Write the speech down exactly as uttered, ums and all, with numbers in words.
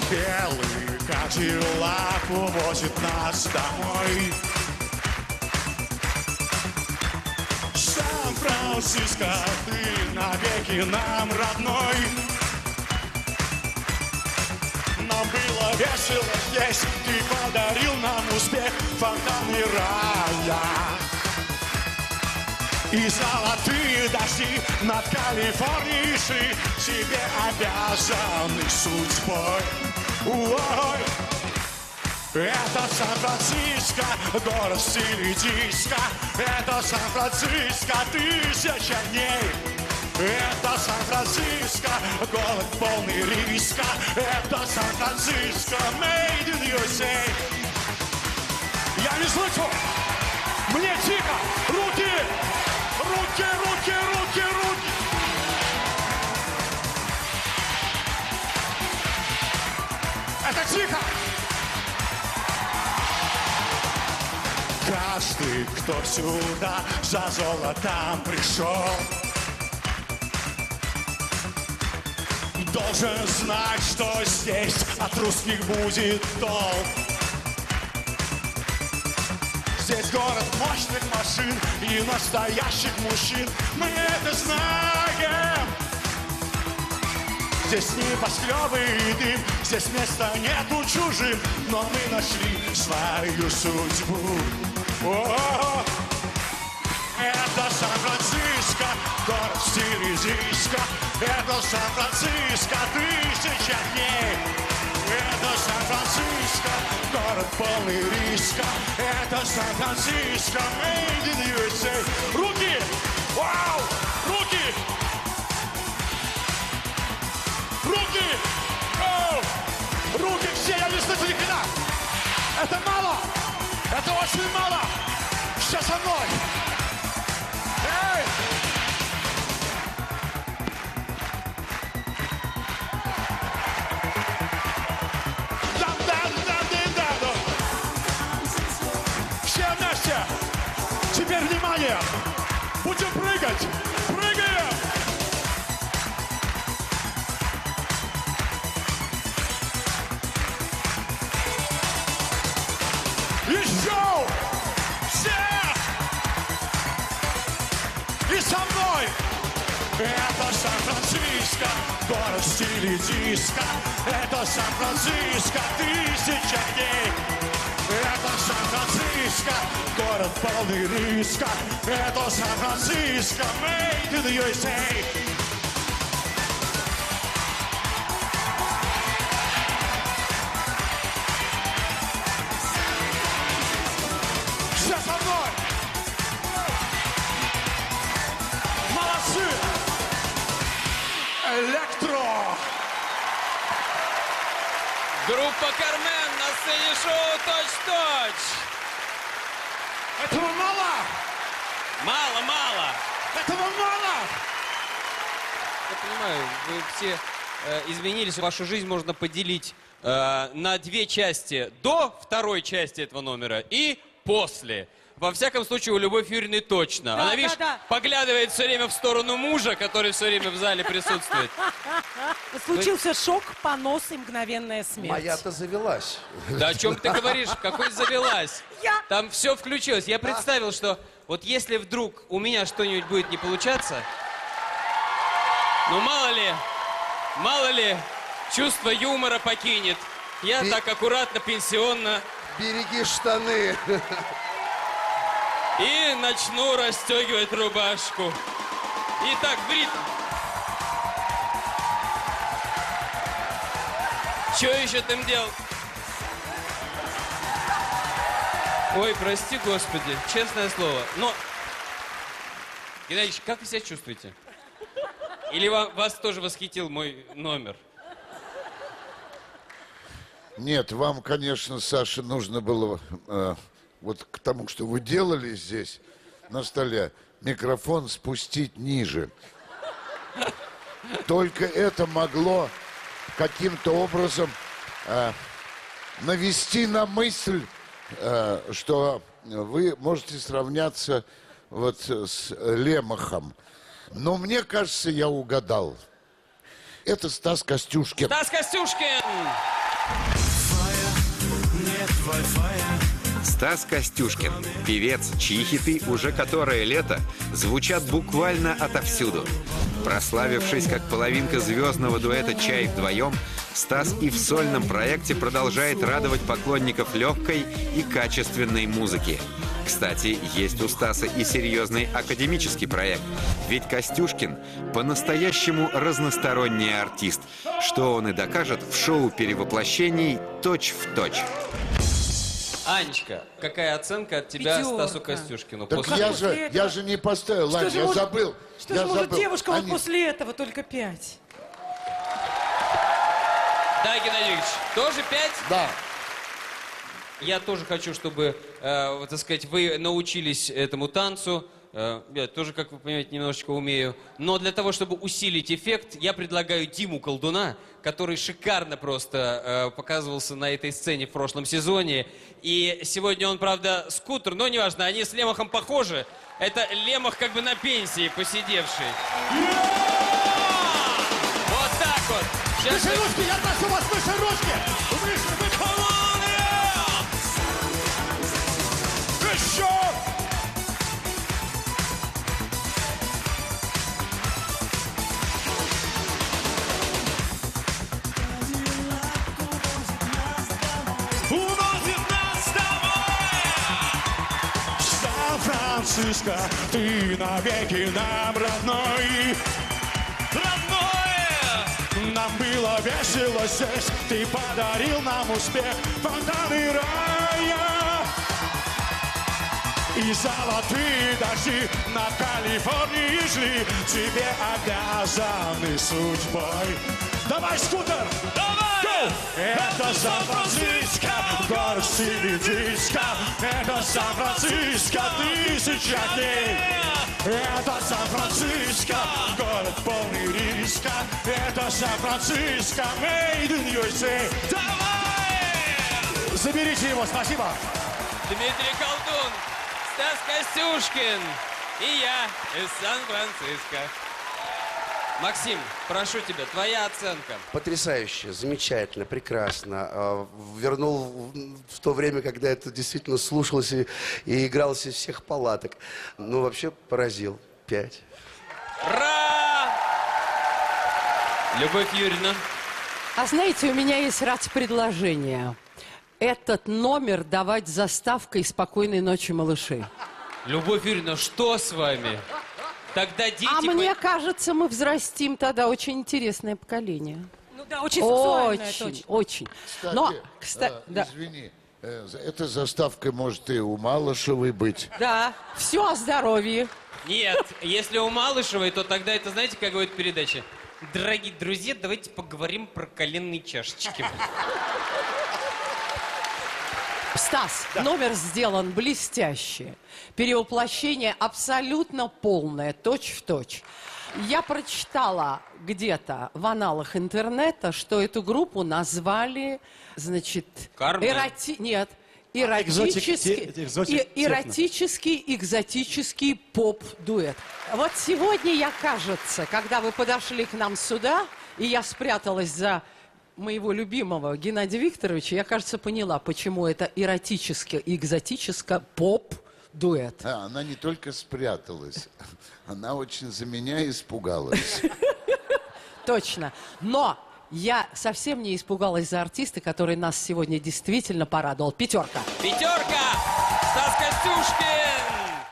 Белый Кадиллак увозит нас домой. Сан-Франциско, ты навеки нам родной. Нам было весело здесь, ты подарил нам успех, фонтаны рая. И золотые дожди над Калифорнией тебе обязаны судьбой. Ой. Это Сан-Франциско, город в стиле диско. Это Сан-Франциско, тысяча дней. Это Сан-Франциско, город полный риска. Это Сан-Франциско, made in ю эс эй. Я не слышу! Мне тихо! Руки! Руки, руки, руки, руки! Это тихо! Каждый, кто сюда за золотом пришел, должен знать, что здесь от русских будет толк. Здесь город мощных машин и настоящих мужчин. Мы это знаем. Здесь небоскребы и дым, здесь места нету чужим, но мы нашли свою судьбу. О-о-о! Это Сан-Франциско, город в стиле диско. Это Сан-Франциско, тысяча дней. Это Сан-Франциско, город полный риска. Это Сан-Франциско, made in ю эс эй. Руки! Вау! Руки! Руки! Оу! Руки все, я не слышу ни хрена! Это мало! Это очень мало! Все со мной! Эй! Дам-дам-дам-дам-дам! Все вместе! Теперь внимание! Будем прыгать! Прыгаем! Еще! Все! И со мной! Это Сан-Франциско, город в стиле диско. Это Сан-Франциско, тысяча дней. Это Сан-Франциско, город полный риска. Это Сан-Франциско, made in ю эс эй. Все со мной! Молодцы! Электро! Группа «Кармен» на сцене шоу «Точь-точь». Этого мало! Мало, мало. Этого мало! Я понимаю, вы все э, изменились. Вашу жизнь можно поделить э, на две части. До второй части этого номера и после. Во всяком случае, у Любовь Юрьевны точно. Да, Она, да, видишь, да. поглядывает все время в сторону мужа, который все время в зале присутствует. Случился шок, понос и мгновенная смерть. Моя-то завелась. Да о чем ты говоришь? Какой завелась? Я- Там все включилось. Я представил, что вот если вдруг у меня что-нибудь будет не получаться, ну мало ли, мало ли, чувство юмора покинет. Я И- так аккуратно, пенсионно Береги штаны. и начну расстегивать рубашку. И так, в ритм. Что еще там делать? Ой, прости, Господи, честное слово. Но, Геннадьевич, как вы себя чувствуете? Или ва- вас тоже восхитил мой номер? Нет, вам, конечно, Саша, нужно было э, вот к тому, что вы делали здесь, на столе, микрофон спустить ниже. Только это могло каким-то образом э, навести на мысль, э, что вы можете сравняться вот с Лемахом. Но мне кажется, я угадал. Это Стас Костюшкин. Стас Костюшкин! Стас Костюшкин, певец, чьи хиты уже которое лето звучат буквально отовсюду. Прославившись как половинка звездного дуэта «Чай вдвоем», Стас и в сольном проекте продолжает радовать поклонников легкой и качественной музыки. Кстати, есть у Стаса и серьезный академический проект. Ведь Костюшкин по-настоящему разносторонний артист, что он и докажет в шоу перевоплощений «Точь в точь». Анечка, какая оценка от тебя Пятерка. Стасу Костюшкину? Так После- я после же, этого? я же не поставил, Что Лань, же я может- забыл. Что я же может забыл. девушка вот Они- после этого только пять? Да, Геннадий Викторович, тоже пять? Да. Я тоже хочу, чтобы, э, вот, так сказать, вы научились этому танцу. Э, я тоже, как вы понимаете, немножечко умею. Но для того, чтобы усилить эффект, я предлагаю Диму Колдуна, который шикарно просто э, показывался на этой сцене в прошлом сезоне. И сегодня он, правда, скутер, но неважно, они с Лемахом похожи. Это Лемах как бы на пенсии посидевший. Вот так вот. Сейчас Выше ручки, я прошу вас, выше ручки! Выше, выше! Еще! Уносит нас с тобой! Сан-Франциско, ты навеки нам родной. Родное! Нам было весело здесь, ты подарил нам успех, фонтаны рая. И золотые дожди над Калифорнией шли, тебе обязаны судьбой. Давай, скутер! Давай! Это Сан-Франциско, город в стиле диско. Это Сан-Франциско, тысяча дней. Это Сан-Франциско, город полный риска. Это Сан-Франциско, made in ю эс эй. Давай! Заберите его, спасибо. Дмитрий Колдун, Стас Костюшкин и я из Сан-Франциско. Максим, прошу тебя, твоя оценка. Потрясающе, замечательно, прекрасно. А, Вернул в- в то время, когда это действительно слушалось и, и игралось из всех палаток. Ну, вообще поразил. Пять. Ура! Любовь Юрьевна. А знаете, у меня есть раз предложение. Этот номер давать заставкой «Спокойной ночи, малыши». Любовь Юрьевна, что с вами? Тогда дети... А по- мне кажется, мы взрастим тогда очень интересное поколение. Ну да, очень сексуальная, Очень, точно. очень. Кстати, Но, кстати, э, да, извини, э, за- этой заставкой может и у Малышевой быть. да, все о здоровье. Нет, если у Малышевой, то тогда это, знаете, как говорит передача? Дорогие друзья, давайте поговорим про коленные чашечки. Стас, номер сделан блестяще. Перевоплощение абсолютно полное, точь в точь. Я прочитала где-то в аналах интернета, что эту группу назвали, значит, Кармен. эроти... Нет, эротический, экзотик- те- экзотик и- эротический, экзотический поп-дуэт. Вот сегодня я, кажется, когда вы подошли к нам сюда, и я спряталась за моего любимого Геннадия Викторовича, я, кажется, поняла, почему это эротически, экзотически поп-дуэт. А, она не только спряталась, она очень за меня испугалась. Точно. Но я совсем не испугалась за артиста, который нас сегодня действительно порадовал. Пятерка. Пятерка! Стас Костюшкин!